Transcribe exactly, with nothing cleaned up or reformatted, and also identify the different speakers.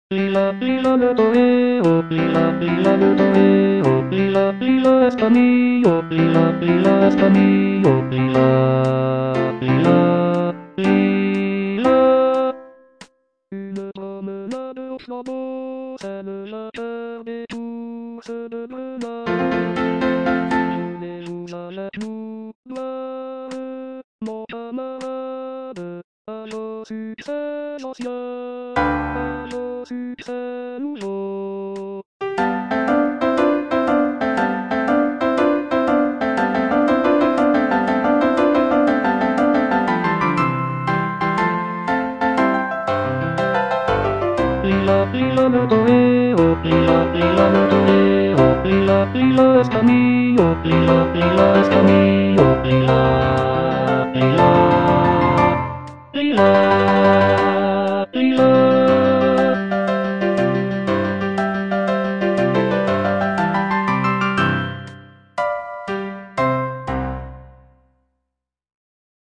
Speaker 1: Lila, lila le toreo, lila, lila le toreo, lila, lila es camillo, lila, lila es camillo, lila, lila, lila. Une promenade au flambeau, c'est la terre des tours de Grenade. Voulez-vous avec nous voir mon camarade, à nos succès anciens, à nos succès nouveaux. Lila, lila le toreo, lila, lila le toreo, lila, lila es camillo, lila, lila es camillo, lila, lila, lila.